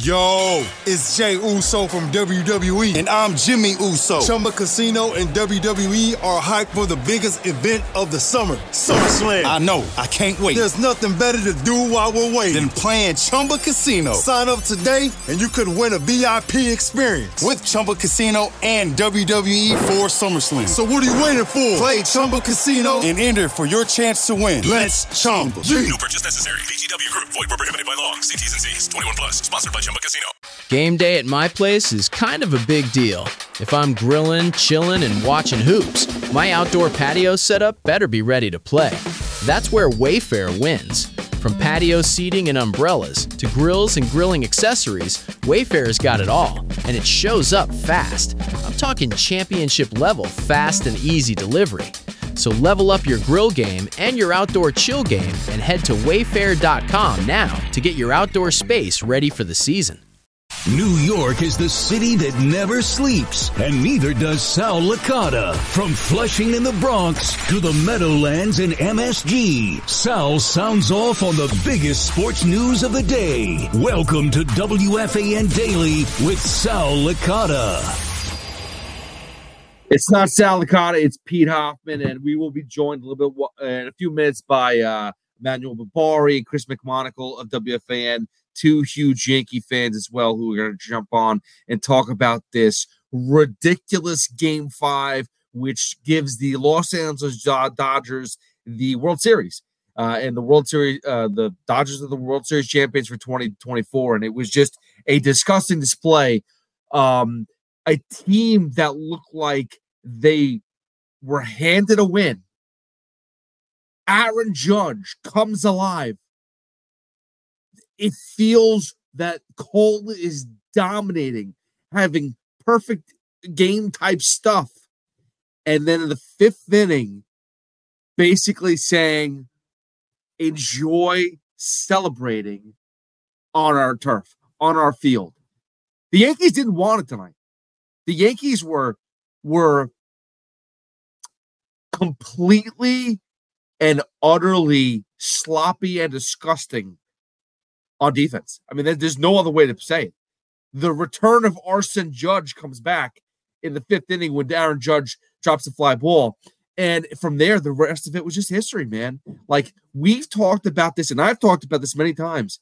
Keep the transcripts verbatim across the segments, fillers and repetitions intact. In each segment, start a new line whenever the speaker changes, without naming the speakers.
Yo, it's Jay Uso from W W E.
And I'm Jimmy Uso.
Chumba Casino and W W E are hyped for the biggest event of the summer, SummerSlam.
I know. I can't wait.
There's nothing better to do while we're waiting
than playing Chumba Casino.
Sign up today and you could win a V I P experience
with Chumba Casino and W W E for SummerSlam.
So what are you waiting for?
Play Chumba Casino and enter for your chance to win. Let's Chumba.
No purchase necessary. V G W Group. Void where prohibited by law. See T's and C's. twenty-one plus. Sponsored by Chumba Casino.
Game day at my place is kind of a big deal. If I'm grilling, chilling, and watching hoops, my outdoor patio setup better be ready to play. That's where Wayfair wins. From patio seating and umbrellas to grills and grilling accessories, Wayfair's got it all, and it shows up fast. I'm talking championship level fast and easy delivery. So level up your grill game and your outdoor chill game and head to wayfair dot com now to get your outdoor space ready for the season.
New York is the city that never sleeps, and neither does Sal Licata. From Flushing in the Bronx to the Meadowlands in M S G, Sal sounds off on the biggest sports news of the day. Welcome to W F A N Daily with Sal Licata.
It's not Sal Licata, it's Pete Hoffman, and we will be joined a little bit in a few minutes by uh, Emmanuel Barbari and Chris McMonagle of W F A N, two huge Yankee fans as well, who are going to jump on and talk about this ridiculous Game five, which gives the Los Angeles Dodgers the World Series. Uh, and the World Series, uh, the Dodgers are the World Series champions for twenty twenty-four, and it was just a disgusting display. Um, a team that looked like they were handed a win. Aaron Judge comes alive. It feels that Cole is dominating, having perfect game type stuff. And then in the fifth inning, basically saying, enjoy celebrating on our turf, on our field. The Yankees didn't want it tonight. The Yankees were, were completely and utterly sloppy and disgusting on defense. I mean, there's no other way to say it. The return of Arson Judge comes back in the fifth inning when Aaron Judge drops the fly ball. And from there, the rest of it was just history, man. Like, we've talked about this, and I've talked about this many times.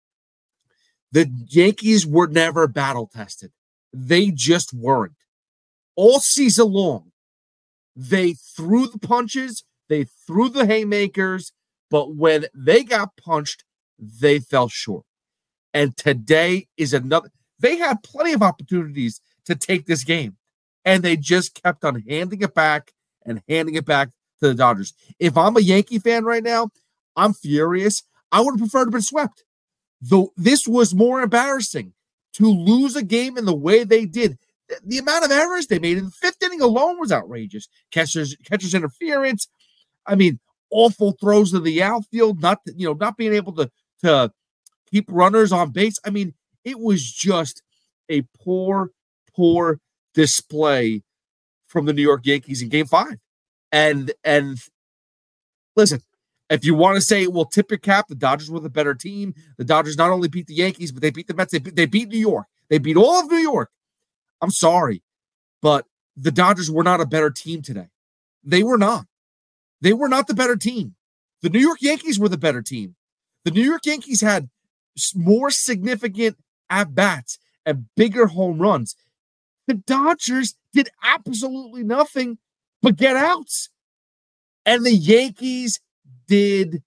The Yankees were never battle-tested. They just weren't. All season long, they threw the punches, they threw the haymakers, but when they got punched, they fell short. And today is another. They had plenty of opportunities to take this game, and they just kept on handing it back and handing it back to the Dodgers. If I'm a Yankee fan right now, I'm furious. I would have preferred to have been swept. Though this was more embarrassing to lose a game in the way they did. The, the amount of errors they made in the fifth inning alone was outrageous. Catcher's, catcher's interference. I mean, awful throws to the outfield, not, you know, not being able to, to keep runners on base. I mean, it was just a poor, poor display from the New York Yankees in Game Five. And and listen, if you want to say, well, tip your cap, the Dodgers were the better team. The Dodgers not only beat the Yankees, but they beat the Mets. They beat, they beat New York. They beat all of New York. I'm sorry, but the Dodgers were not a better team today. They were not. They were not the better team. The New York Yankees were the better team. The New York Yankees had more significant at-bats and bigger home runs. The Dodgers did absolutely nothing but get outs. And the Yankees did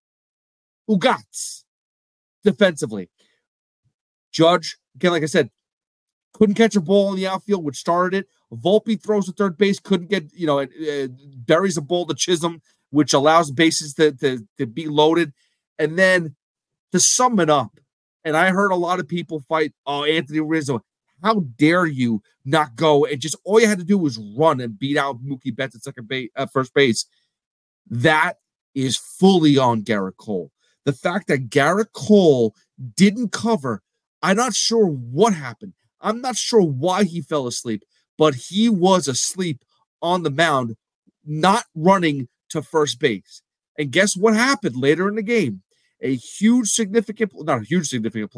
ugats defensively. Judge, again, like I said, couldn't catch a ball in the outfield, which started it. Volpe throws to third base, couldn't get, you know, uh, buries a ball to Chisholm, which allows bases to, to, to be loaded. And then to sum it up, and I heard a lot of people fight, oh, Anthony Rizzo, how dare you not go and just all you had to do was run and beat out Mookie Betts at second base, at first base. That is fully on Garrett Cole. The fact that Garrett Cole didn't cover, I'm not sure what happened. I'm not sure why he fell asleep, but he was asleep on the mound, not running to first base. And guess what happened later in the game? A huge significant, not a huge significant play,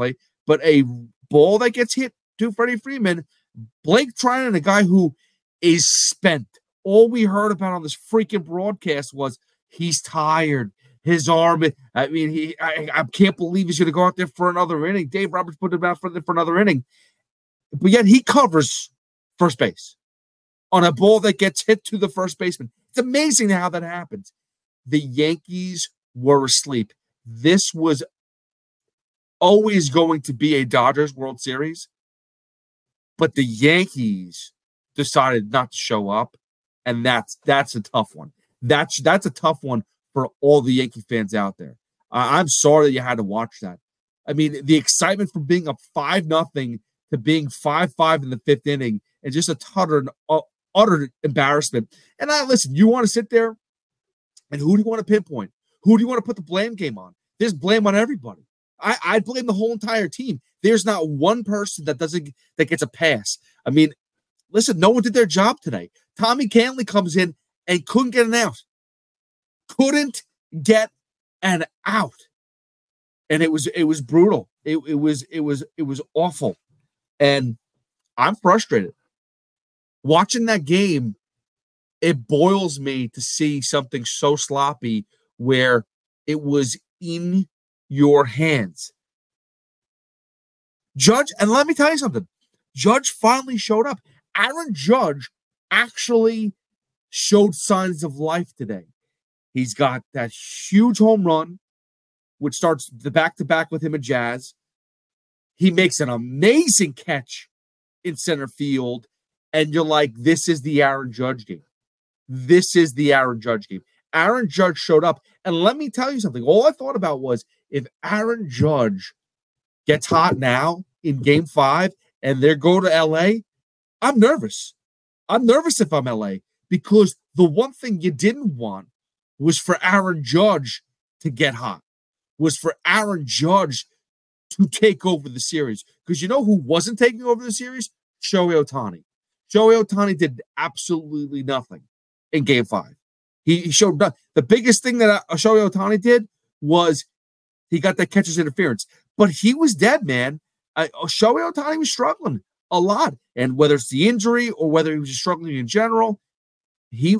but a ball that gets hit to Freddie Freeman, Blake Treinen, a guy who is spent. All we heard about on this freaking broadcast was he's tired. His arm, I mean, he I, I can't believe he's going to go out there for another inning. Dave Roberts put him out for, for another inning. But yet he covers first base on a ball that gets hit to the first baseman. It's amazing how that happens. The Yankees were asleep. This was always going to be a Dodgers World Series, but the Yankees decided not to show up, and that's that's a tough one. That's that's a tough one for all the Yankee fans out there. Uh, I'm sorry that you had to watch that. I mean, the excitement from being up five nothing to being five five in the fifth inning and just a utter, uh, utter embarrassment. And I listen, you want to sit there, and who do you want to pinpoint? Who do you want to put the blame game on? There's blame on everybody. I, I blame the whole entire team. There's not one person that doesn't that gets a pass. I mean, listen, no one did their job today. Tommy Cantley comes in and couldn't get an out. Couldn't get an out. And it was it was brutal. It, it was it was it was awful. And I'm frustrated. Watching that game, it boils me to see something so sloppy where it was in your hands. Judge, and let me tell you something. Judge finally showed up. Aaron Judge actually showed signs of life today. He's got that huge home run, which starts the back-to-back with him and Jazz. He makes an amazing catch in center field, and you're like, this is the Aaron Judge game. This is the Aaron Judge game. Aaron Judge showed up, and let me tell you something. All I thought about was if Aaron Judge gets hot now in game five and they go to L A, I'm nervous. I'm nervous if I'm L A because the one thing you didn't want was for Aaron Judge to get hot, was for Aaron Judge to take over the series. Because you know who wasn't taking over the series? Shohei Ohtani. Shohei Ohtani did absolutely nothing in game five. He, he showed nothing. The biggest thing that uh, Shohei Ohtani did was he got that catcher's interference. But he was dead, man. Uh, Shohei Ohtani was struggling a lot. And whether it's the injury or whether he was just struggling in general, he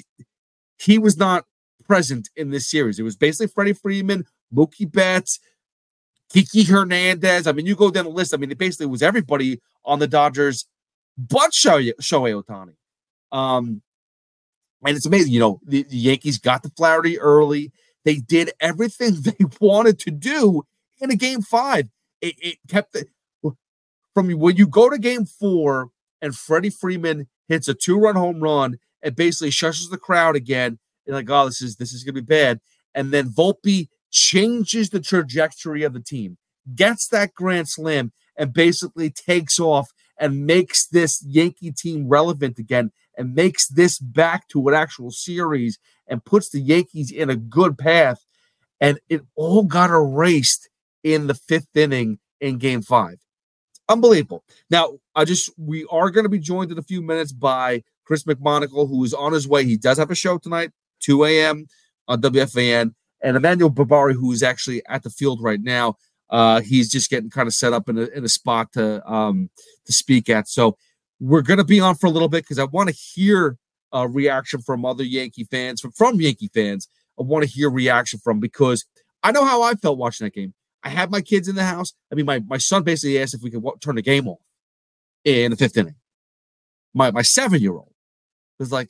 he was not present in this series. It was basically Freddie Freeman, Mookie Betts, Kiki Hernandez. I mean, you go down the list. I mean, it basically was everybody on the Dodgers but Shohei, Shohei Ohtani. Um, and it's amazing. You know, the, the Yankees got the Flaherty early. They did everything they wanted to do in a game five. It, it kept the, from when you go to game four and Freddie Freeman hits a two-run home run and basically shushes the crowd again. You're like, oh, this is this is gonna be bad. And then Volpe changes the trajectory of the team, gets that grand slam, and basically takes off and makes this Yankee team relevant again and makes this back to an actual series and puts the Yankees in a good path. And it all got erased in the fifth inning in game five. Unbelievable. Now, I just we are going to be joined in a few minutes by Chris McMonagle, who is on his way. He does have a show tonight, two a.m. on W F A N. And Emmanuel Barbari, who is actually at the field right now. Uh, he's just getting kind of set up in a, in a spot to um, to speak at. So we're going to be on for a little bit because I want to hear a reaction from other Yankee fans, from, from Yankee fans. I want to hear reaction from because I know how I felt watching that game. I had my kids in the house. I mean, my, my son basically asked if we could w- turn the game off in the fifth inning. My my seven-year-old was like,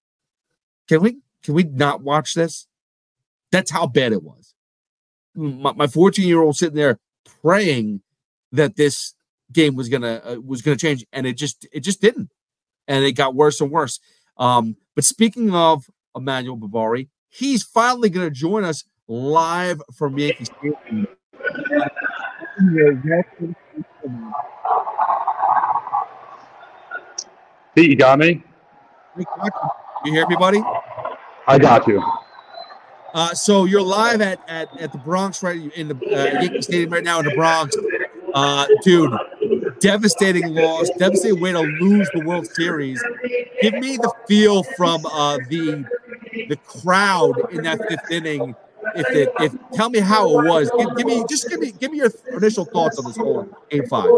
can we can we not watch this? That's how bad it was. My fourteen-year-old sitting there praying that this game was gonna uh, was gonna change, and it just it just didn't, and it got worse and worse. Um, but speaking of Emmanuel Barbari, he's finally gonna join us live from Yankee Stadium.
Pete, you got me?
You hear me, buddy?
I got you.
Uh, so you're live at, at, at the Bronx, right in the uh, Yankee Stadium right now in the Bronx. Uh, dude, devastating loss, devastating way to lose the World Series. Give me the feel from uh, the the crowd in that fifth inning if it, if tell me how it was. Give, give me just give me give me your initial thoughts on this whole game five.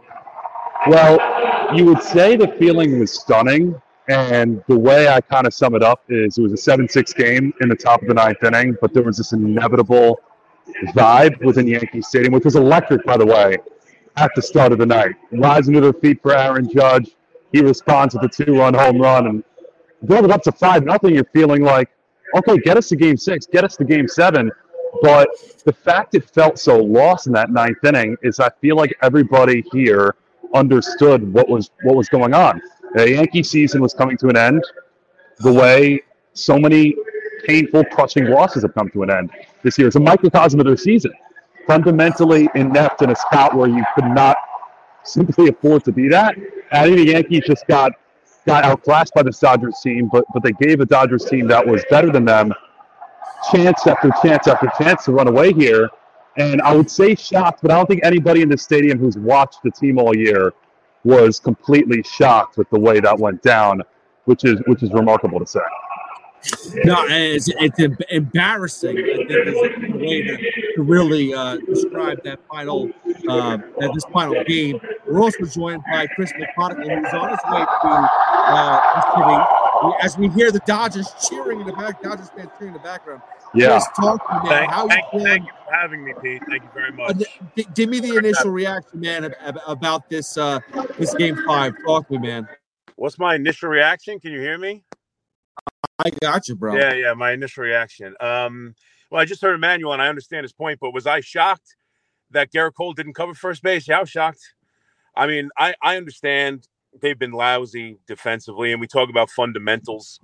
Well, you would say the feeling was stunning, and the way I kind of sum it up is it was a seven six game in the top of the ninth inning, but there was this inevitable vibe within Yankee Stadium, which was electric, by the way, at the start of the night. Rising to their feet for Aaron Judge. He responds with a two-run home run, and build it up to five nothing. You're feeling like, okay, get us to game six, get us to game seven. But the fact it felt so lost in that ninth inning is I feel like everybody here understood what was what was going on. The Yankee season was coming to an end the way so many painful, crushing losses have come to an end this year. It's a microcosm of their season. Fundamentally inept in a spot where you could not simply afford to be that. And I think the Yankees just got got outclassed by the Dodgers team, but but they gave a Dodgers team that was better than them chance after chance after chance to run away here. And I would say shocked, but I don't think anybody in the stadium who's watched the team all year was completely shocked with the way that went down, which is which is remarkable to say.
No, it's, it's embarrassing. I think is a way to, to really uh, describe that final uh, that this final game. We're also joined by Chris McConaughey, who's on his way to uh, the city. As we hear the Dodgers cheering in the back, Dodgers fans cheering in the background.
Yeah.
Chris, talk to me, man.
Thank,
How
thank,
you
thank you for having me, Pete. Thank you very much.
Uh, give me the initial reaction, man, about this uh, this game five. Talk to me, man.
What's my initial reaction? Can you hear me?
I got you, bro.
Yeah, yeah, my initial reaction. Um, well, I just heard Emmanuel, and I understand his point, but was I shocked that Gerrit Cole didn't cover first base? Yeah, I was shocked. I mean, I, I understand they've been lousy defensively, and we talk about fundamentals.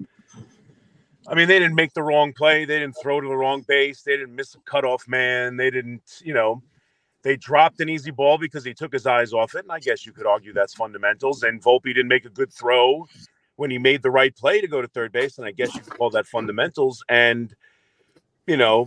I mean, they didn't make the wrong play. They didn't throw to the wrong base. They didn't miss a cutoff man. They didn't, you know, they dropped an easy ball because he took his eyes off it, and I guess you could argue that's fundamentals. And Volpe didn't make a good throw when he made the right play to go to third base, and I guess you could call that fundamentals. And, you know,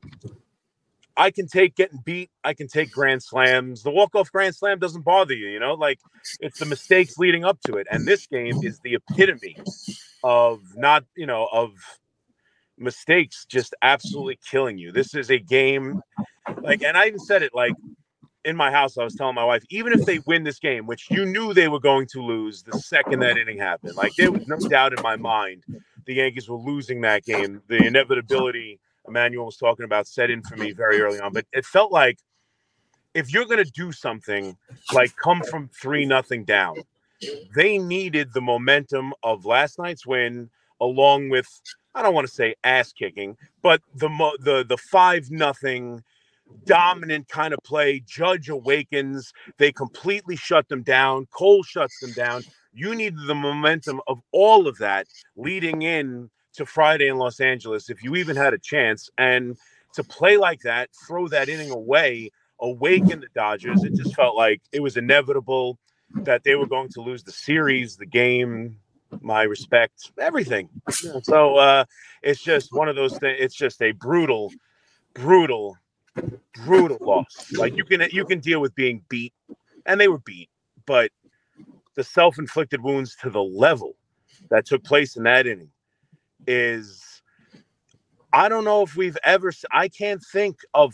I can take getting beat. I can take grand slams. The walk-off grand slam doesn't bother you, you know? Like, it's the mistakes leading up to it. And this game is the epitome of not, you know, of mistakes just absolutely killing you. This is a game, like, and I even said it, like, in my house, I was telling my wife, even if they win this game, which you knew they were going to lose the second that inning happened, like there was no doubt in my mind the Yankees were losing that game. The inevitability Emmanuel was talking about set in for me very early on. But it felt like if you're going to do something like come from three nothing down, they needed the momentum of last night's win along with, I don't want to say ass kicking, but the the the five nothing dominant kind of play. Judge awakens. They completely shut them down. Cole shuts them down. You needed the momentum of all of that leading in to Friday in Los Angeles, if you even had a chance. And to play like that, throw that inning away, awaken the Dodgers, it just felt like it was inevitable that they were going to lose the series, the game, my respect, everything. So uh, it's just one of those things. It's just a brutal, brutal brutal loss. Like you can you can deal with being beat, and they were beat, but the self-inflicted wounds to the level that took place in that inning is, I don't know if we've ever, I can't think of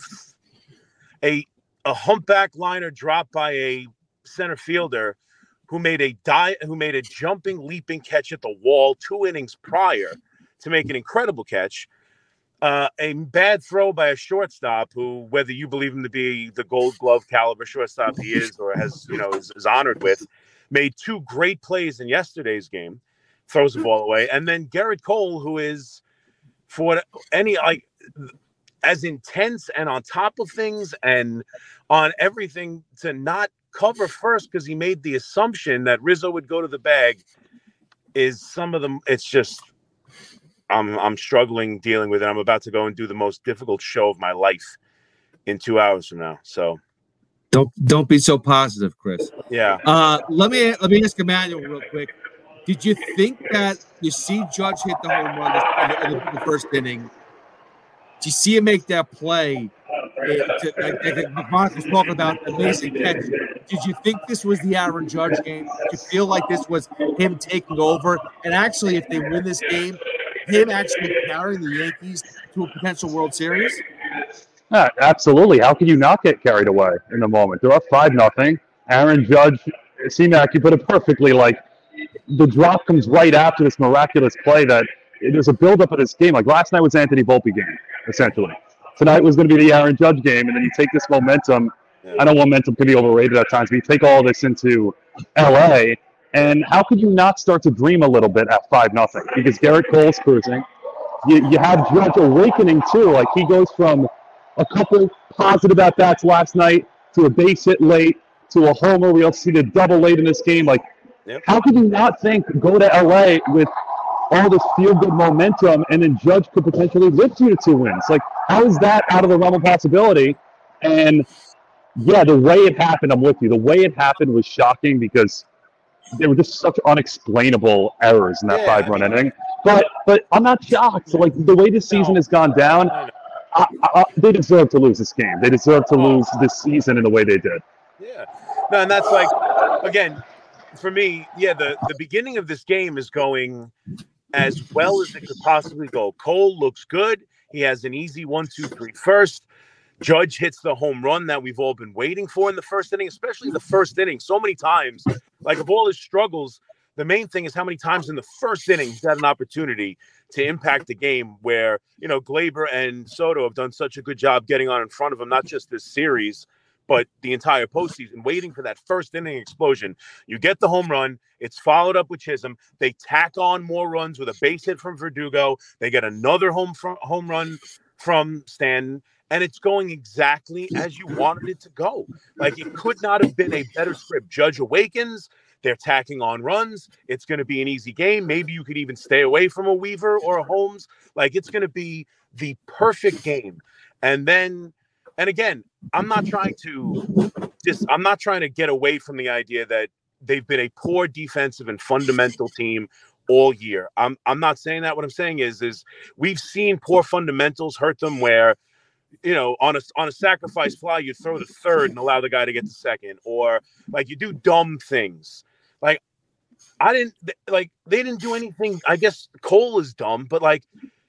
a a humpback liner dropped by a center fielder who made a die who made a jumping, leaping catch at the wall two innings prior to make an incredible catch. Uh, a bad throw by a shortstop who, whether you believe him to be the Gold Glove caliber shortstop he is or has, you know, is, is honored with, made two great plays in yesterday's game, throws the ball away. And then Gerrit Cole, who is for any, like, as intense and on top of things and on everything to not cover first because he made the assumption that Rizzo would go to the bag is some of them. It's just, I'm I'm struggling dealing with it. I'm about to go and do the most difficult show of my life in two hours from now. So
don't don't be so positive, Chris.
Yeah.
Uh, let me let me ask Emmanuel real quick. Did you think that you see Judge hit the home run in the, in the first inning? Did you see him make that play? To, like, like McMahon was talking about amazing catch. Did you think this was the Aaron Judge game? Did you feel like this was him taking over? And actually, if they win this game, him actually carrying the Yankees to a potential World Series?
Yeah, absolutely. How can you not get carried away in the moment? They're up five nothing. Aaron Judge, C-Mac, you put it perfectly. Like the drop comes right after this miraculous play that there's a buildup of this game. Like last night was Anthony Volpe game, essentially. Tonight was going to be the Aaron Judge game, and then you take this momentum. I know momentum can be overrated at times, but you take all this into L A, and how could you not start to dream a little bit at five nothing? Because Garrett Cole's cruising. You, you have Judge awakening, too. Like he goes from a couple positive at-bats last night to a base hit late to a homer. We also see the double late in this game. Like, yep. How could you not think go to L A with all this feel-good momentum and then Judge could potentially lift you to two wins? Like, how is that out of the realm of possibility? And, yeah, the way it happened, I'm with you. The way it happened was shocking because there were just such unexplainable errors in that yeah, five-run I mean, inning. But but I'm not shocked. So, like, the way this season no, has gone down, I, I, they deserve to lose this game. They deserve to lose this season in the way they did.
Yeah. No, and that's like, again, for me, yeah, the, the beginning of this game is going as well as it could possibly go. Cole looks good. He has an easy one, two, three first. Judge hits the home run that we've all been waiting for in the first inning, especially the first inning. So many times, like of all his struggles, the main thing is how many times in the first inning he's had an opportunity to impact the game where, you know, Glaber and Soto have done such a good job getting on in front of him, not just this series, but the entire postseason, waiting for that first inning explosion. You get the home run. It's followed up with Chisholm. They tack on more runs with a base hit from Verdugo. They get another home from, home run from Stanton, and it's going exactly as you wanted it to go. Like, it could not have been a better script. Judge awakens. They're tacking on runs. It's going to be an easy game. Maybe you could even stay away from a Weaver or a Holmes. Like, it's going to be the perfect game. And then, and again, I'm not trying to just, I'm not trying to get away from the idea that they've been a poor defensive and fundamental team all year. I'm I'm not saying that. What I'm saying is, is we've seen poor fundamentals hurt them where, you know, on a, on a sacrifice fly, you throw the third and allow the guy to get the second, or like you do dumb things. Like I didn't like, they didn't do anything. I guess Cole is dumb, but like,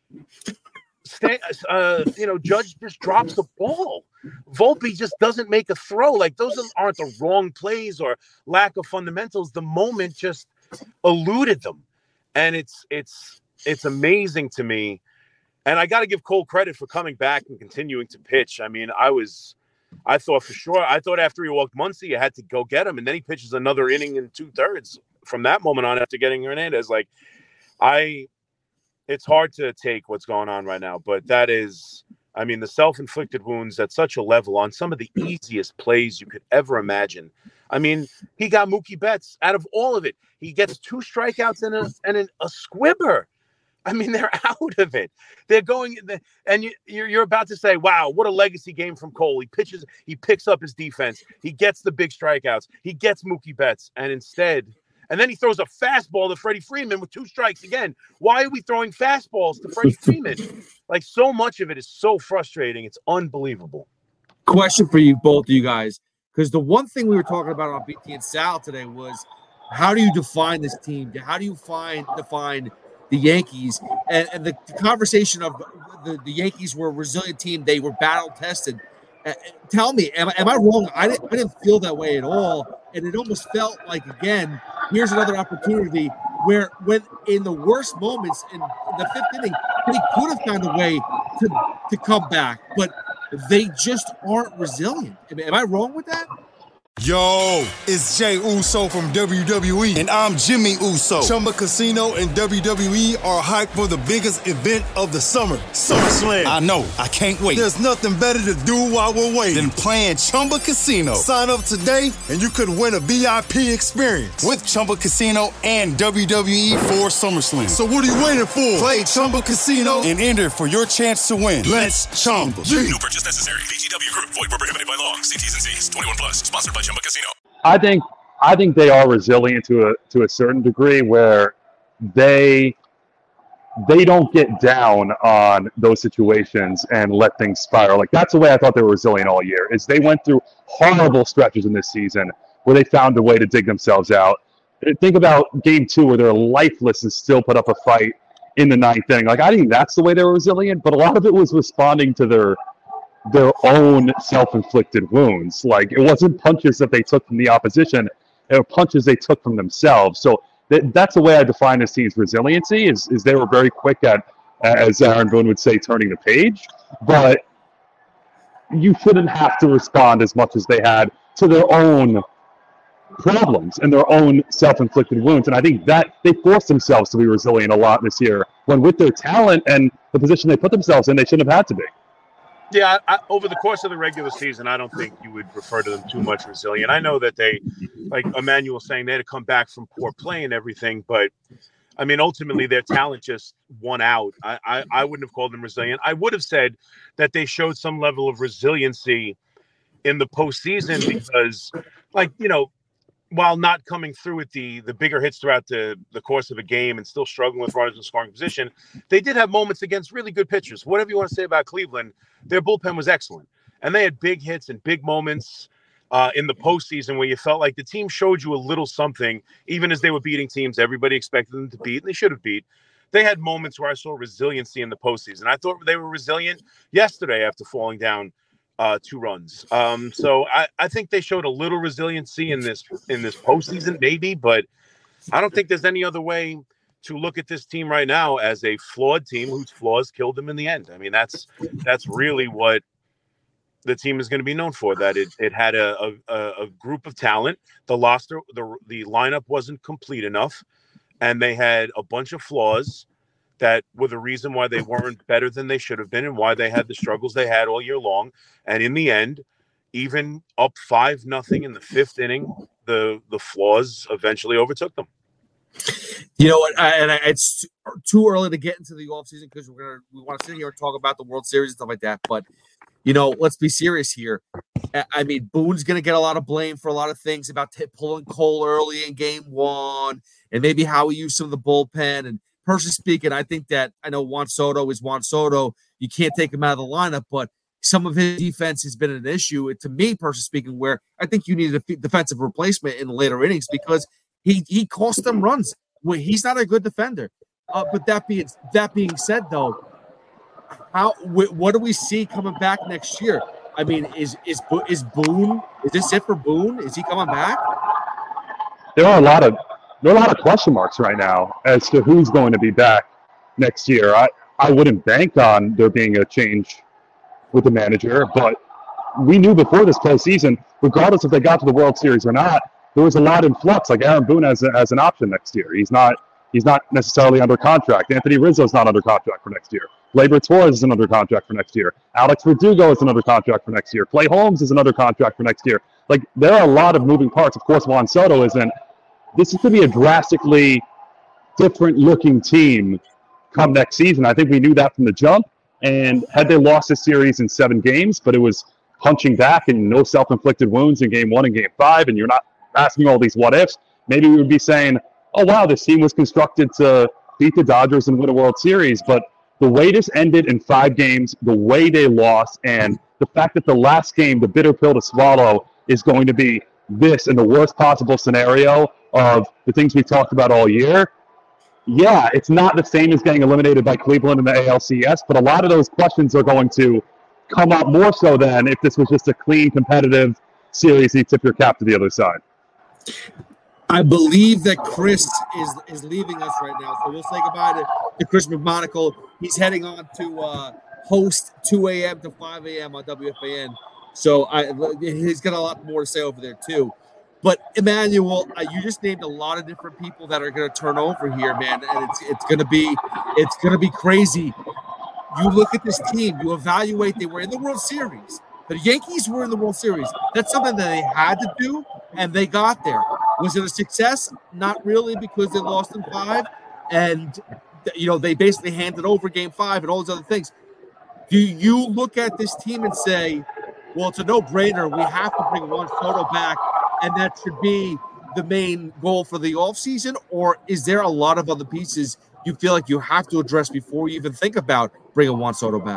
Stan, uh, you know, Judge just drops the ball. Volpe just doesn't make a throw. Like those aren't the wrong plays or lack of fundamentals. The moment just eluded them, and it's it's it's amazing to me. And I got to give Cole credit for coming back and continuing to pitch. I mean, I was, I thought for sure, I thought after he walked Muncy, you had to go get him, and then he pitches another inning in two thirds from that moment on after getting Hernandez. Like I. It's hard to take what's going on right now, but that is, I mean, the self-inflicted wounds at such a level on some of the easiest plays you could ever imagine. I mean, he got Mookie Betts out of all of it. He gets two strikeouts and a and an, a squibber. I mean, they're out of it. They're going, and you, you're you're about to say, "Wow, what a legacy game from Cole." He pitches, he picks up his defense, he gets the big strikeouts, he gets Mookie Betts, and instead. And then he throws a fastball to Freddie Freeman with two strikes again. Why are we throwing fastballs to Freddie Freeman? Like, so much of it is so frustrating. It's unbelievable.
Question for you, both of you guys, because the one thing we were talking about on B T and Sal today was how do you define this team? How do you find define the Yankees? And, and the, the conversation of the, the Yankees were a resilient team. They were battle-tested. Uh, tell me, am, am I wrong? I didn't, I didn't feel that way at all. And it almost felt like, again, here's another opportunity where when in the worst moments in the fifth inning, they could have found a way to, to come back, but they just aren't resilient. Am, am I wrong with that?
Yo, it's Jay Uso from W W E.
And I'm Jimmy Uso.
Chumba Casino and W W E are hyped for the biggest event of the summer, SummerSlam.
I know. I can't wait.
There's nothing better to do while we're waiting
than playing Chumba Casino.
Sign up today and you could win a V I P experience
with Chumba Casino and W W E for SummerSlam.
So what are you waiting for?
Play Chumba Casino and enter for your chance to win.
Let's Chumba.
No purchase necessary. V G W Group. Void where prohibited by law. See T's and C's. twenty-one plus. Sponsored by Chumba Casino.
I think I think they are resilient to a to a certain degree where they they don't get down on those situations and let things spiral. Like that's the way I thought they were resilient all year. Is they went through horrible stretches in this season where they found a way to dig themselves out. Think about game two where they're lifeless and still put up a fight in the ninth inning. Like, I think that's the way they were resilient, but a lot of it was responding to their their own self-inflicted wounds. Like, it wasn't punches that they took from the opposition, it were punches they took from themselves. So th- that's the way I define this team's resiliency, is, is they were very quick at, as Aaron Boone would say, turning the page. But you shouldn't have to respond as much as they had to their own problems and their own self-inflicted wounds. And I think that they forced themselves to be resilient a lot this year, when with their talent and the position they put themselves in, they shouldn't have had to be.
Yeah, I, over the course of the regular season, I don't think you would refer to them too much resilient. I know that they, like Emmanuel saying, they had to come back from poor play and everything, but I mean, ultimately their talent just won out. I, I, I wouldn't have called them resilient. I would have said that they showed some level of resiliency in the postseason because, like, you know, while not coming through with the the bigger hits throughout the, the course of a game and still struggling with runners in scoring position, they did have moments against really good pitchers. Whatever you want to say about Cleveland, their bullpen was excellent. And they had big hits and big moments uh, in the postseason where you felt like the team showed you a little something, even as they were beating teams everybody expected them to beat, and they should have beat. They had moments where I saw resiliency in the postseason. I thought they were resilient yesterday after falling down Uh, two runs. Um, so I, I think they showed a little resiliency in this in this postseason, maybe, but I don't think there's any other way to look at this team right now as a flawed team whose flaws killed them in the end. I mean, that's that's really what the team is going to be known for. That it it had a a, a group of talent. The roster, the the lineup wasn't complete enough, and they had a bunch of flaws that were the reason why they weren't better than they should have been and why they had the struggles they had all year long. And in the end, even up five nothing in the fifth inning, the the flaws eventually overtook them.
You know what? And it's too early to get into the offseason because we're gonna we want to sit here and talk about the World Series and stuff like that. But you know, let's be serious here. I mean, Boone's gonna get a lot of blame for a lot of things about t- pulling Cole early in Game One, and maybe how he used some of the bullpen. And personally speaking, I think that I know Juan Soto is Juan Soto. You can't take him out of the lineup, but some of his defense has been an issue, to me, personally speaking, where I think you need a defensive replacement in the later innings because he he cost them runs. Well, he's not a good defender. Uh, but that being that being said, though, how wh- what do we see coming back next year? I mean, is is is Boone? Is this it for Boone? Is he coming back?
There are a lot of there are a lot of question marks right now as to who's going to be back next year. I, I wouldn't bank on there being a change with the manager, but we knew before this postseason, regardless if they got to the World Series or not, there was a lot in flux. Like Aaron Boone as, a, as an option next year. He's not he's not necessarily under contract. Anthony Rizzo's not under contract for next year. Gleyber Torres isn't under contract for next year. Alex Verdugo is under contract for next year. Clay Holmes is under contract for next year. Like, there are a lot of moving parts. Of course, Juan Soto isn't. This is going to be a drastically different-looking team come next season. I think we knew that from the jump. And had they lost this series in seven games, but it was punching back and no self-inflicted wounds in game one and game five, and you're not asking all these what-ifs, maybe we would be saying, oh, wow, this team was constructed to beat the Dodgers and win a World Series. But the way this ended in five games, the way they lost, and the fact that the last game, the bitter pill to swallow, is going to be this in the worst possible scenario of the things we talked about all year, yeah, it's not the same as getting eliminated by Cleveland in the A L C S, but a lot of those questions are going to come up more so than if this was just a clean, competitive series and you tip your cap to the other side.
I believe that Chris is is leaving us right now, so we'll say goodbye to, to Chris McMonagle. He's heading on to uh, host two a.m. to five a.m. on W F A N, so I, he's got a lot more to say over there too. But Emmanuel, uh, you just named a lot of different people that are going to turn over here, man, and it's it's going to be it's going to be crazy. You look at this team, you evaluate. They were in the World Series. The Yankees were in the World Series. That's something that they had to do, and they got there. Was it a success? Not really, because they lost in five, and you know they basically handed over Game Five and all those other things. Do you look at this team and say, "Well, it's a no-brainer. We have to bring Juan Soto back, and that should be the main goal for the offseason," or is there a lot of other pieces you feel like you have to address before you even think about bringing Juan Soto back?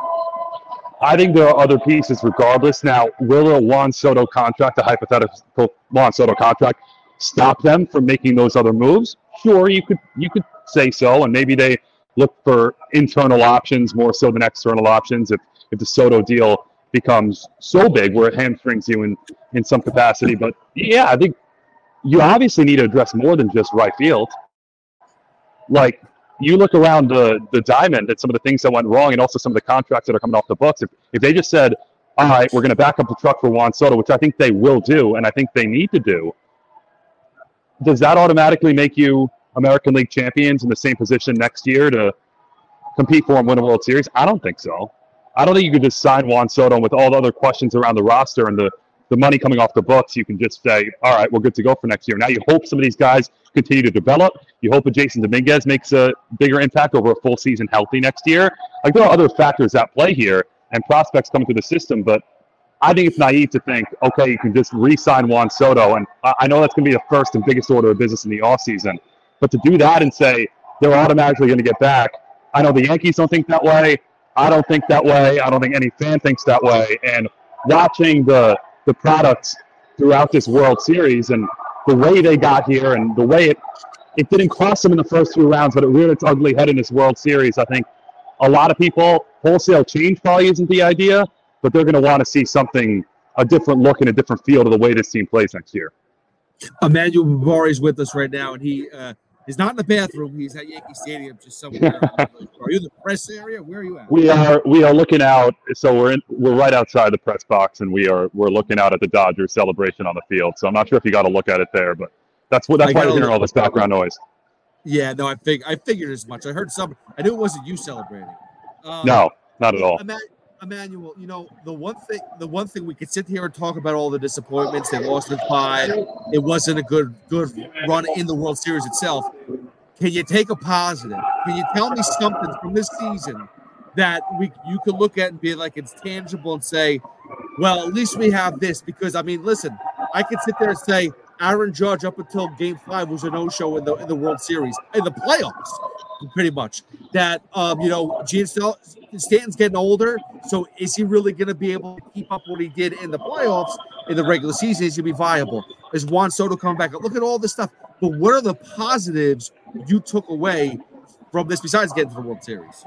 I think there are other pieces regardless. Now, will a Juan Soto contract, a hypothetical Juan Soto contract, stop them from making those other moves? Sure, you could you could say so, and maybe they look for internal options more so than external options if, if the Soto deal becomes so big where it hamstrings you in, in some capacity. But yeah, I think you obviously need to address more than just right field. Like, you look around the, the diamond and some of the things that went wrong and also some of the contracts that are coming off the books. If, if they just said, all right, we're going to back up the truck for Juan Soto, which I think they will do, and I think they need to do, does that automatically make you American League champions in the same position next year to compete for and win a World Series? I don't think so. I don't think you could just sign Juan Soto, and with all the other questions around the roster and the, the money coming off the books, you can just say, all right, we're good to go for next year. Now you hope some of these guys continue to develop. You hope that Jason Dominguez makes a bigger impact over a full season healthy next year. Like, there are other factors at play here and prospects coming through the system, but I think it's naive to think, okay, you can just re-sign Juan Soto. And I know that's going to be the first and biggest order of business in the offseason. But to do that and say they're automatically going to get back, I know the Yankees don't think that way. I don't think that way. I don't think any fan thinks that way. And watching the the products throughout this World Series and the way they got here and the way it it didn't cross them in the first two rounds, but it reared its ugly head in this World Series. I think a lot of people, wholesale change probably isn't the idea, but they're going to want to see something, a different look and a different feel to the way this team plays next year.
Emmanuel Barbari is with us right now, and he uh, is not in the bathroom. He's at Yankee Stadium, just somewhere. Are you in the press area? Where are you at?
We are. We are looking out. So we're in. We're right outside the press box, and we are. We're looking out at the Dodgers celebration on the field. So I'm not sure if you got to look at it there, but that's what. That's why you're hearing all this background noise.
Yeah, no, I think I figured as much. I heard some. I knew it wasn't you celebrating. Um,
no, not at all.
Emmanuel, you know, the one thing the one thing we could sit here and talk about all the disappointments. They lost in five. It wasn't a good good run in the World Series itself. Can you take a positive? Can you tell me something from this season that we you could look at and be like it's tangible and say, well, at least we have this? Because I mean, listen, I could sit there and say Aaron Judge up until Game Five was a no-show in the in the World Series, in the playoffs, pretty much. That um, you know, Gene Stanton's getting older, so is he really going to be able to keep up what he did in the playoffs in the regular season? Is he going to be viable? Is Juan Soto coming back? Look at all this stuff. But what are the positives you took away from this besides getting to the World Series?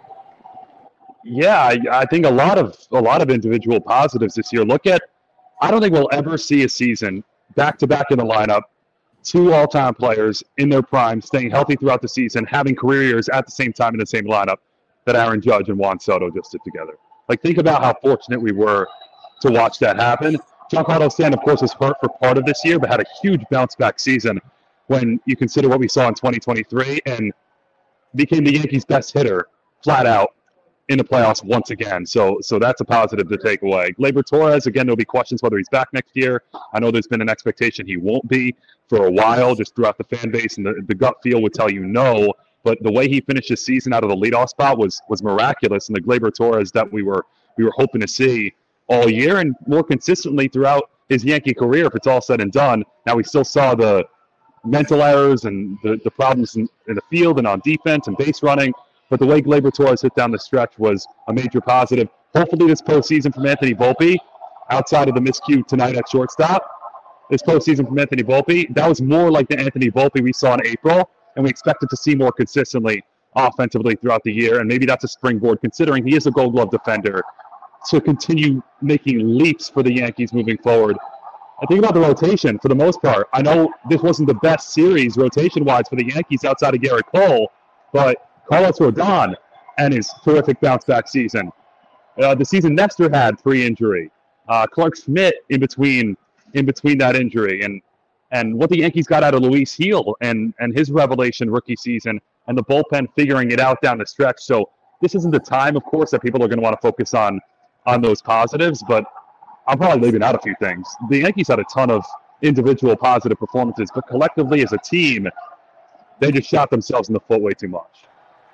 Yeah, I, I think a lot of a lot of individual positives this year. Look at, I don't think we'll ever see a season back to back in the lineup, two all-time players in their prime, staying healthy throughout the season, having career years at the same time in the same lineup that Aaron Judge and Juan Soto just did together. Like, think about how fortunate we were to watch that happen. Giancarlo Stanton, of course, was hurt for part of this year, but had a huge bounce-back season when you consider what we saw in twenty twenty-three, and became the Yankees' best hitter, flat out, in the playoffs once again. So so that's a positive to take away. Gleyber Torres, again, there'll be questions whether he's back next year. I know there's been an expectation he won't be for a while, just throughout the fan base, and the, the gut feel would tell you no. But the way he finished his season out of the leadoff spot was was miraculous, and the Gleyber Torres that we were we were hoping to see all year and more consistently throughout his Yankee career, if it's all said and done. Now, we still saw the mental errors and the, the problems in, in the field and on defense and base running, but the way Gleyber Torres hit down the stretch was a major positive. Hopefully this postseason from Anthony Volpe, outside of the miscue tonight at shortstop, this postseason from Anthony Volpe, that was more like the Anthony Volpe we saw in April, and we expected to see more consistently offensively throughout the year, and maybe that's a springboard, considering he is a Gold Glove defender, to continue making leaps for the Yankees moving forward. I think about the rotation for the most part. I know this wasn't the best series rotation-wise for the Yankees outside of Garrett Cole, but Carlos Rodon and his terrific bounce-back season. Uh, the season Nestor had pre-injury. Uh, Clark Schmidt in between in between that injury, and and what the Yankees got out of Luis Gil and and his revelation rookie season, and the bullpen figuring it out down the stretch. So this isn't the time, of course, that people are going to want to focus on on those positives, but I'm probably leaving out a few things. The Yankees had a ton of individual positive performances, but collectively as a team, they just shot themselves in the foot way too much.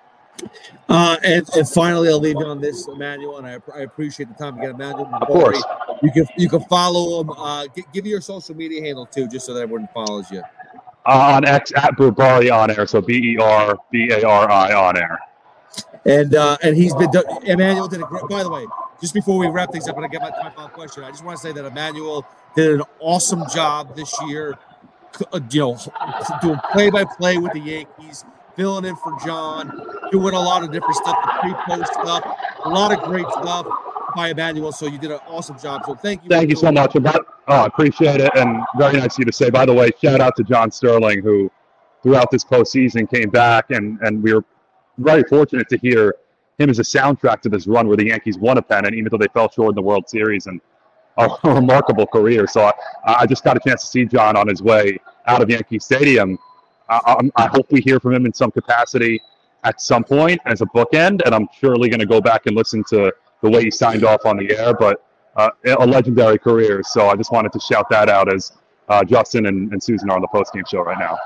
Uh, and, and finally, I'll leave you on this, Emmanuel, and I, I appreciate the time to get Emmanuel.
Of course.
You can you can follow him. Uh, g- give me your social media handle, too, just so that everyone follows you.
Uh, on X, at Barbari on air, so B E R B A R I on air.
And uh, and he's been – Emmanuel did a great – by the way, just before we wrap things up, and I get my, my final question, I just want to say that Emmanuel did an awesome job this year, you know, doing play-by-play with the Yankees, filling in for John. doing a lot of different stuff, the pre-post stuff, a lot of great stuff by Emmanuel. So you did an awesome job. So thank you.
Thank you so much. About, oh, I appreciate it. And very nice of you to say. By the way, shout out to John Sterling, who throughout this postseason came back, and, and we were very fortunate to hear him as a soundtrack to this run where the Yankees won a pennant, even though they fell short in the World Series, and a, a remarkable career. So I, I just got a chance to see John on his way out of Yankee Stadium. I, I hope we hear from him in some capacity at some point as a bookend, and I'm surely going to go back and listen to the way he signed off on the air, but uh, a legendary career. So I just wanted to shout that out as uh, Justin and, and Susan are on the postgame show right now.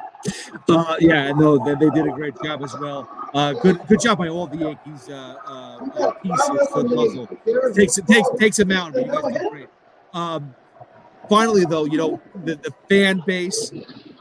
Uh, yeah, no, they, they did a great job as well. Uh, good, good job by all the Yankees uh, uh, uh, pieces for the puzzle. Takes it takes takes them out. But you guys did great. Um, finally, though, you know the, the fan base.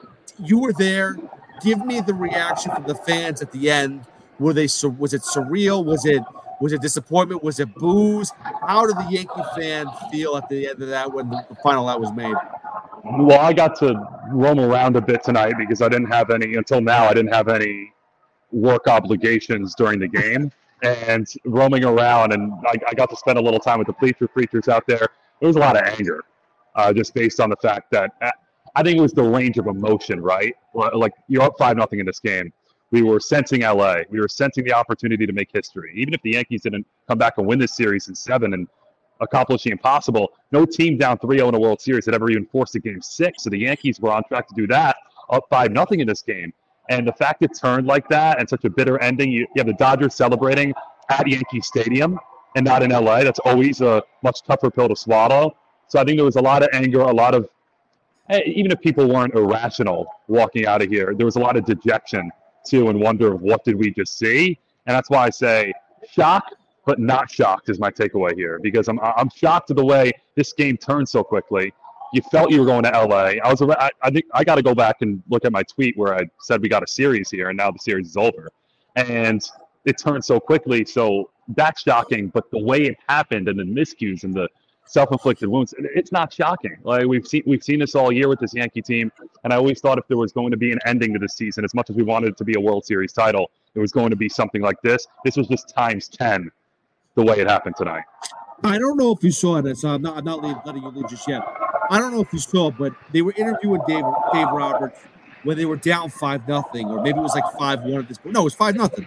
You were there. Give me the reaction from the fans at the end. Were they? Was it surreal? Was it? Was it disappointment? Was it boos? How did the Yankee fan feel at the end of that when the final out was made?
Well, I got to roam around a bit tonight because I didn't have any, until now, I didn't have any work obligations during the game. And roaming around, and I, I got to spend a little time with the bleacher preachers out there. There was a lot of anger, uh, just based on the fact that uh, I think it was the range of emotion, right? Like, you're up five nothing in this game. We were sensing L A. We were sensing the opportunity to make history. Even if the Yankees didn't come back and win this series in seven and accomplish the impossible, no team down three oh in a World Series had ever even forced a game six. So the Yankees were on track to do that, up five nothing in this game. And the fact it turned like that and such a bitter ending, you, you have the Dodgers celebrating at Yankee Stadium and not in L A. That's always a much tougher pill to swallow. So I think there was a lot of anger, a lot of, even if people weren't irrational walking out of here, there was a lot of dejection too and wonder of what did we just see. And that's why I say shock, but not shocked is my takeaway here, because I'm I'm shocked at the way this game turned so quickly. You felt you were going to L A. I was I, I think I got to go back and look at my tweet where I said we got a series here, and now the series is over, and it turned so quickly. So that's shocking. But the way it happened and the miscues and the self-inflicted wounds, it's not shocking. Like we've seen we've seen this all year with this Yankee team, and I always thought if there was going to be an ending to this season, as much as we wanted it to be a World Series title, it was going to be something like this. This was just times ten the way it happened tonight.
I don't know if you saw it, so I'm not I'm not letting you leave just yet. I don't know if you saw it, but they were interviewing Dave Dave Roberts when they were down five nothing, or maybe it was like five one at this point. No, it was five nothing,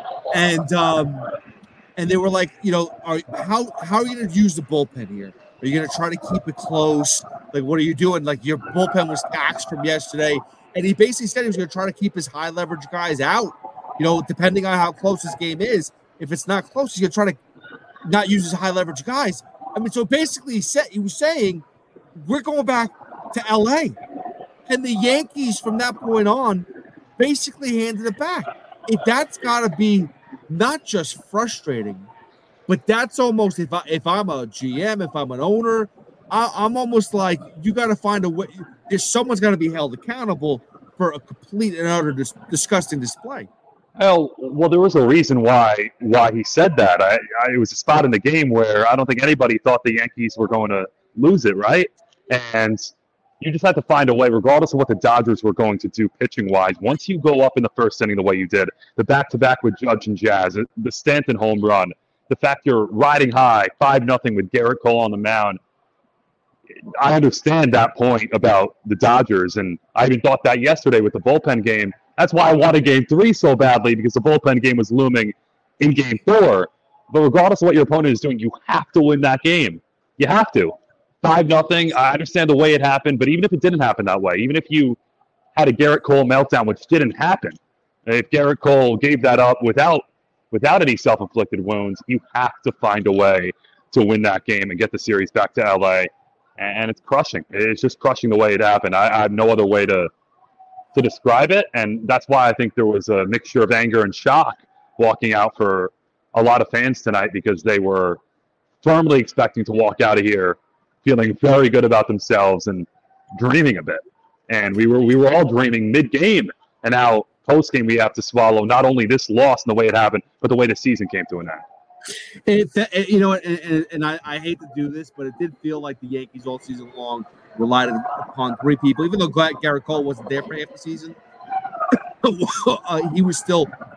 and um, and they were like, you know, are how how are you going to use the bullpen here? Are you going to try to keep it close? Like, what are you doing? Like, your bullpen was taxed from yesterday, and he basically said he was going to try to keep his high leverage guys out. You know, depending on how close this game is, if it's not close, he's going to try to not use his high leverage guys. I mean, so basically, he said he was saying we're going back to L A, and the Yankees from that point on basically handed it back. If that's got to be not just frustrating, but that's almost, if I if I'm a G M, if I'm an owner, I, I'm almost like, you got to find a way. There's someone's got to be held accountable for a complete and utter dis- disgusting display.
Well, well, there was a reason why why he said that. I, I it was a spot in the game where I don't think anybody thought the Yankees were going to lose it, right? And you just had to find a way, regardless of what the Dodgers were going to do pitching-wise. Once you go up in the first inning the way you did, the back-to-back with Judge and Jazz, the Stanton home run, the fact you're riding high, five nothing with Garrett Cole on the mound, I understand that point about the Dodgers, and I even thought that yesterday with the bullpen game. That's why I wanted game three so badly, because the bullpen game was looming in game four. But regardless of what your opponent is doing, you have to win that game. You have to. five nothing, I understand the way it happened, but even if it didn't happen that way, even if you had a Garrett Cole meltdown, which didn't happen, if Garrett Cole gave that up without without any self-inflicted wounds, you have to find a way to win that game and get the series back to L A. And it's crushing. It's just crushing the way it happened. I, I have no other way to to describe it, and that's why I think there was a mixture of anger and shock walking out for a lot of fans tonight, because they were firmly expecting to walk out of here feeling very good about themselves and dreaming a bit. And we were we were all dreaming mid-game, and now post-game we have to swallow not only this loss and the way it happened, but the way the season came to an end.
It, you know, and, and, and I, I hate to do this, but it did feel like the Yankees all season long relied upon three people. Even though Garrett Cole wasn't there for half the season, uh, he was still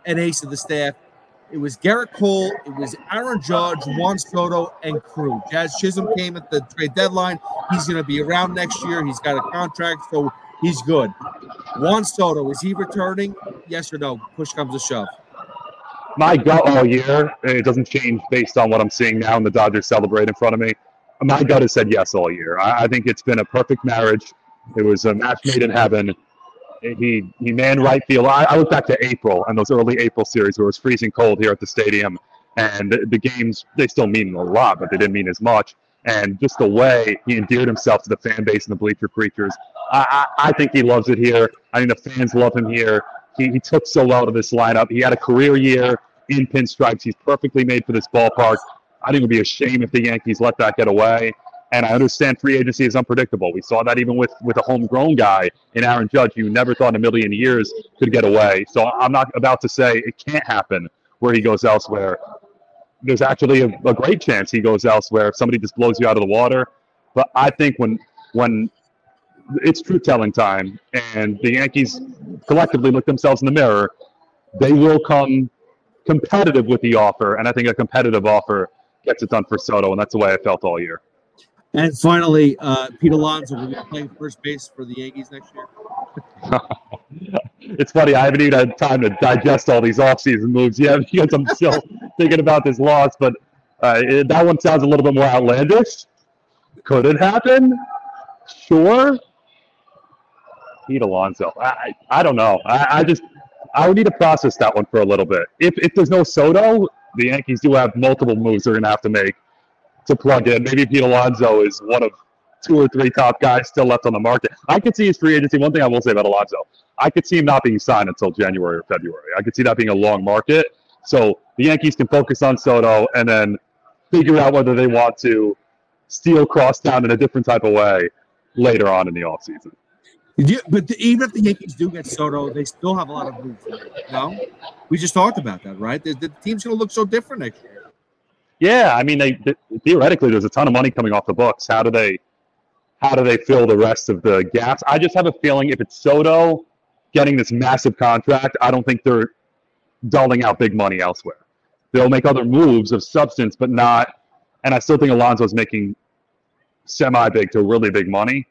an ace of the staff. It was Garrett Cole, it was Aaron Judge, Juan Soto, and crew. Jazz Chisholm came at the trade deadline. He's going to be around next year. He's got a contract, so he's good. Juan Soto, is he returning? Yes or no? Push comes to shove.
My gut all year, and it doesn't change based on what I'm seeing now, and the Dodgers celebrate in front of me. My gut has said yes all year. I, I think it's been a perfect marriage. It was a match made in heaven. He he manned right field. I, I look back to April and those early April series where it was freezing cold here at the stadium, and the, the games, they still mean a lot, but they didn't mean as much. And just the way he endeared himself to the fan base and the bleacher creatures, I, I, I think he loves it here. I think the fans love him here. He, he took so well to this lineup. He had a career year in pinstripes. He's perfectly made for this ballpark. I think it would be a shame if the Yankees let that get away. And I understand free agency is unpredictable. We saw that even with, with a homegrown guy in Aaron Judge, you never thought in a million years could get away. So I'm not about to say it can't happen where he goes elsewhere. There's actually a, a great chance he goes elsewhere if somebody just blows you out of the water. But I think when when it's truth-telling time and the Yankees collectively look themselves in the mirror, they will come competitive with the offer. And I think a competitive offer gets it done for Soto, and that's the way I felt all year.
And finally, uh, Pete Alonso will be playing first base for the Yankees next year.
It's funny. I haven't even had time to digest all these offseason moves yet because I'm still thinking about this loss. But uh, it, that one sounds a little bit more outlandish. Could it happen? Sure. Pete Alonso. I, I don't know. I, I just I would need to process that one for a little bit. If if there's no Soto, the Yankees do have multiple moves they're going to have to make to plug in. Maybe Pete Alonso is one of two or three top guys still left on the market. I could see his free agency. One thing I will say about Alonso, I could see him not being signed until January or February. I could see that being a long market. So the Yankees can focus on Soto and then figure out whether they want to steal Crosstown in a different type of way later on in the offseason.
Yeah, but the, even if the Yankees do get Soto, they still have a lot of moves. No, we just talked about that, right? The, the team's going to look so different next year.
Yeah, I mean, they, they theoretically there's a ton of money coming off the books. How do they, how do they fill the rest of the gaps? I just have a feeling if it's Soto getting this massive contract, I don't think they're doling out big money elsewhere. They'll make other moves of substance, but not. And I still think Alonso's making semi-big to really big money.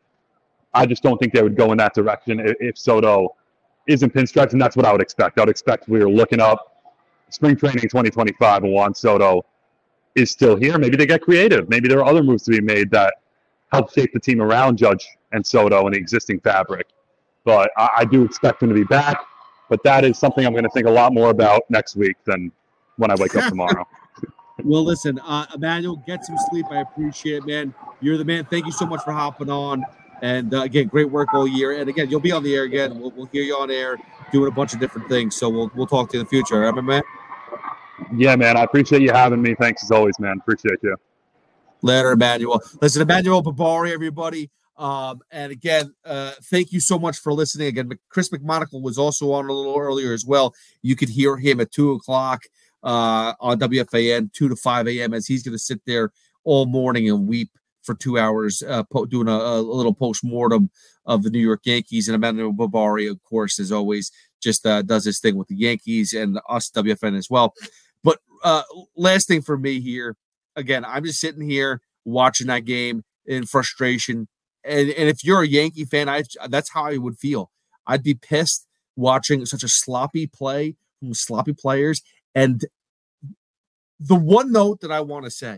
I just don't think they would go in that direction if, if Soto isn't pinstripes, and that's what I would expect. I would expect we were looking up spring training twenty twenty-five and Juan Soto is still here. Maybe they get creative. Maybe there are other moves to be made that help shape the team around Judge and Soto and the existing fabric. But I, I do expect them to be back. But that is something I'm going to think a lot more about next week than when I wake up tomorrow.
Well, listen, uh, Emmanuel, get some sleep. I appreciate it, man. You're the man. Thank you so much for hopping on. And, uh, again, great work all year. And, again, you'll be on the air again. We'll, we'll hear you on air doing a bunch of different things. So we'll we'll talk to you in the future. All right, man?
Yeah, man. I appreciate you having me. Thanks as always, man. Appreciate you.
Later, Emmanuel. Listen, Emmanuel Barbari, everybody. Um, and again, uh, thank you so much for listening. Again, Chris McMonagle was also on a little earlier as well. You could hear him at two o'clock uh, on W F A N, two to five a.m. as he's going to sit there all morning and weep for two hours, uh, po- doing a, a little post-mortem of the New York Yankees. And Emmanuel Barbari, of course, as always, just uh, does his thing with the Yankees and us, W F N as well. But uh, last thing for me here, again, I'm just sitting here watching that game in frustration. And, and if you're a Yankee fan, I that's how I would feel. I'd be pissed watching such a sloppy play from sloppy players. And the one note that I want to say,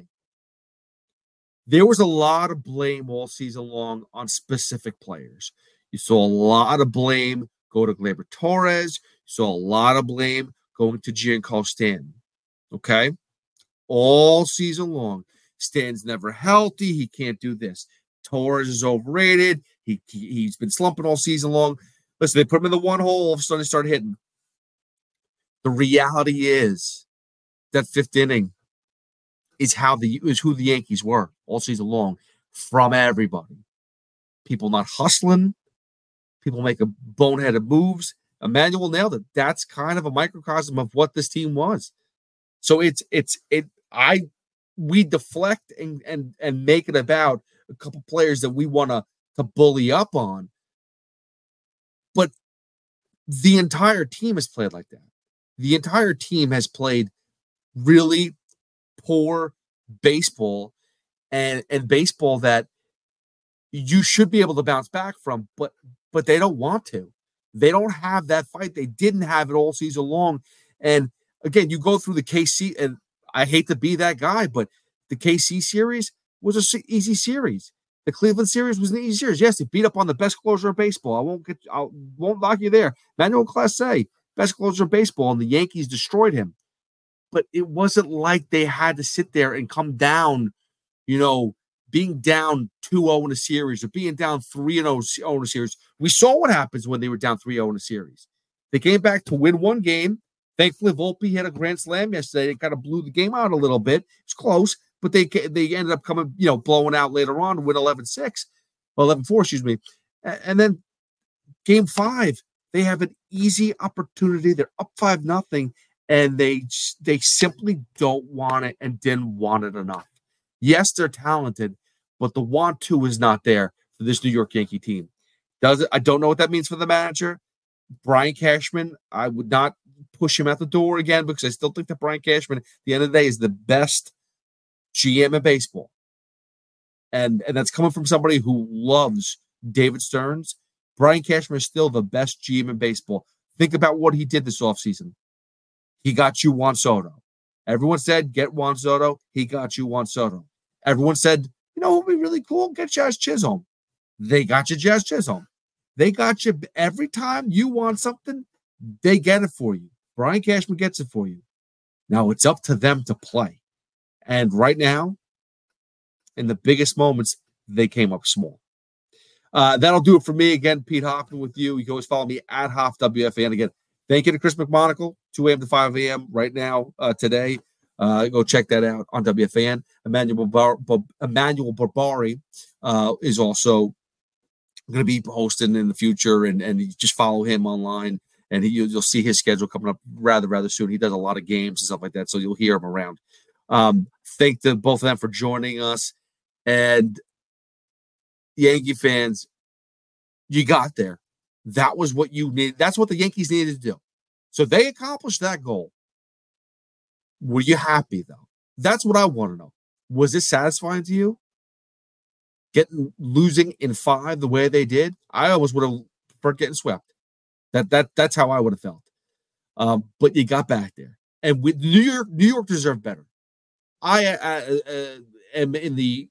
there was a lot of blame all season long on specific players. You saw a lot of blame go to Gleyber Torres. You saw a lot of blame going to Giancarlo Stanton. Okay? All season long. Stanton's never healthy. He can't do this. Torres is overrated. He, he, he's been slumping all season long. Listen, they put him in the one hole. All of a sudden, they started hitting. The reality is that fifth inning is how the is who the Yankees were all season long from everybody. People not hustling. People making boneheaded moves. Emmanuel nailed it. That's kind of a microcosm of what this team was. So it's it's it. I we deflect and and and make it about a couple players that we want to to bully up on, but the entire team has played like that. the entire team has played really poor baseball and, and baseball that you should be able to bounce back from, but but they don't want to. They don't have that fight. They didn't have it all season long. And again, you go through the K C, and I hate to be that guy, but the K C series was an easy series. The Cleveland series was an easy series. Yes, they beat up on the best closer of baseball. I won't get, I won't knock you there. Manuel Clase, best closer of baseball, and the Yankees destroyed him. But it wasn't like they had to sit there and come down, you know, being down two oh in a series or being down three oh in a series. We saw what happens when they were down three oh in a series. They came back to win one game. Thankfully, Volpe had a grand slam yesterday. It kind of blew the game out a little bit. It's close, but they they ended up coming, you know, blowing out later on to win eleven six, well, eleven four, excuse me. And then game five, they have an easy opportunity. They're up five nothing, and they they simply don't want it and didn't want it enough. Yes, they're talented, but the want to is not there for this New York Yankee team. Does it? I don't know what that means for the manager. Brian Cashman, I would not push him out the door again because I still think that Brian Cashman, at the end of the day, is the best G M in baseball. And, and that's coming from somebody who loves David Stearns. Brian Cashman is still the best G M in baseball. Think about what he did this offseason. He got you Juan Soto. Everyone said, get Juan Soto. He got you Juan Soto. Everyone said, you know what would be really cool? Get Jazz Chisholm. They got you Jazz Chisholm. They got you every time you want something, they get it for you. Brian Cashman gets it for you. Now it's up to them to play. And right now, in the biggest moments, they came up small. Uh, that'll do it for me. Again, Pete Hoffman with you. You can always follow me at Hoff W F A N. Again, thank you to Chris McMonagle, two a.m. to five a.m. right now, uh, today. Uh, go check that out on W F A N. Emmanuel, Bar- Bar- Emmanuel Barbari uh, is also going to be hosting in the future, and, and you just follow him online, and he, you'll see his schedule coming up rather, rather soon. He does a lot of games and stuff like that, so you'll hear him around. Um, thank the both of them for joining us. And Yankee fans, you got there. That was what you needed. That's what the Yankees needed to do. So they accomplished that goal. Were you happy, though? That's what I want to know. Was it satisfying to you? Getting losing in five the way they did? I almost would have preferred getting swept. That that that's how I would have felt. Um, but you got back there, and with New York, New York deserved better. I uh, uh, am in the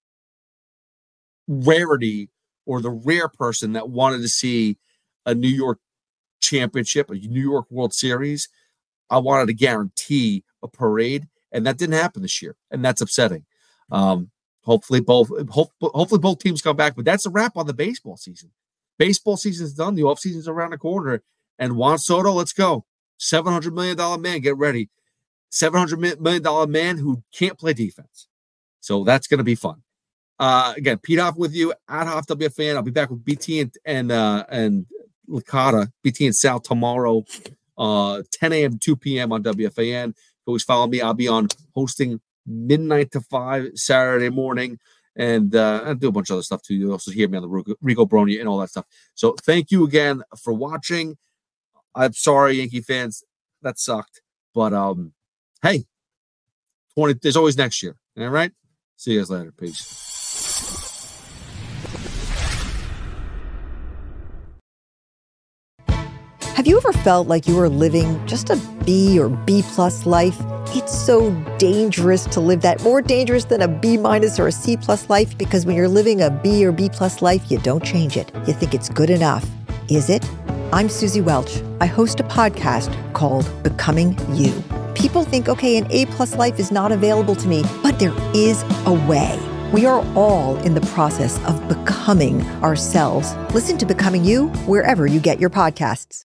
rarity or the rare person that wanted to see a New York championship, a New York World Series. I wanted to guarantee a parade, and that didn't happen this year, and that's upsetting. Um, hopefully, both hope, hopefully both teams come back, but that's a wrap on the baseball season. Baseball season's done. The offseason's around the corner, and Juan Soto, let's go. seven hundred million dollars man, get ready. seven hundred million dollars man who can't play defense. So that's going to be fun. Uh, again, Pete Hoff with you at Hoff W F A N. I'll be back with B T and and uh, and Licata, B T and Sal tomorrow, uh, ten a.m. to two p.m. on W F A N. Always follow me. I'll be on hosting midnight to five Saturday morning, and uh, I'll do a bunch of other stuff too. You'll also hear me on the Rico, Rico Brony and all that stuff. So thank you again for watching. I'm sorry, Yankee fans, that sucked, but um, hey, twenty. There's always next year. All right. See you guys later. Peace.
Have you ever felt like you were living just a B or B plus life? It's so dangerous to live that, more dangerous than a B minus or a C plus life, because when you're living a B or B plus life, you don't change it. You think it's good enough. Is it? I'm Susie Welch. I host a podcast called Becoming You. People think, okay, an A plus life is not available to me, but there is a way. We are all in the process of becoming ourselves. Listen to Becoming You wherever you get your podcasts.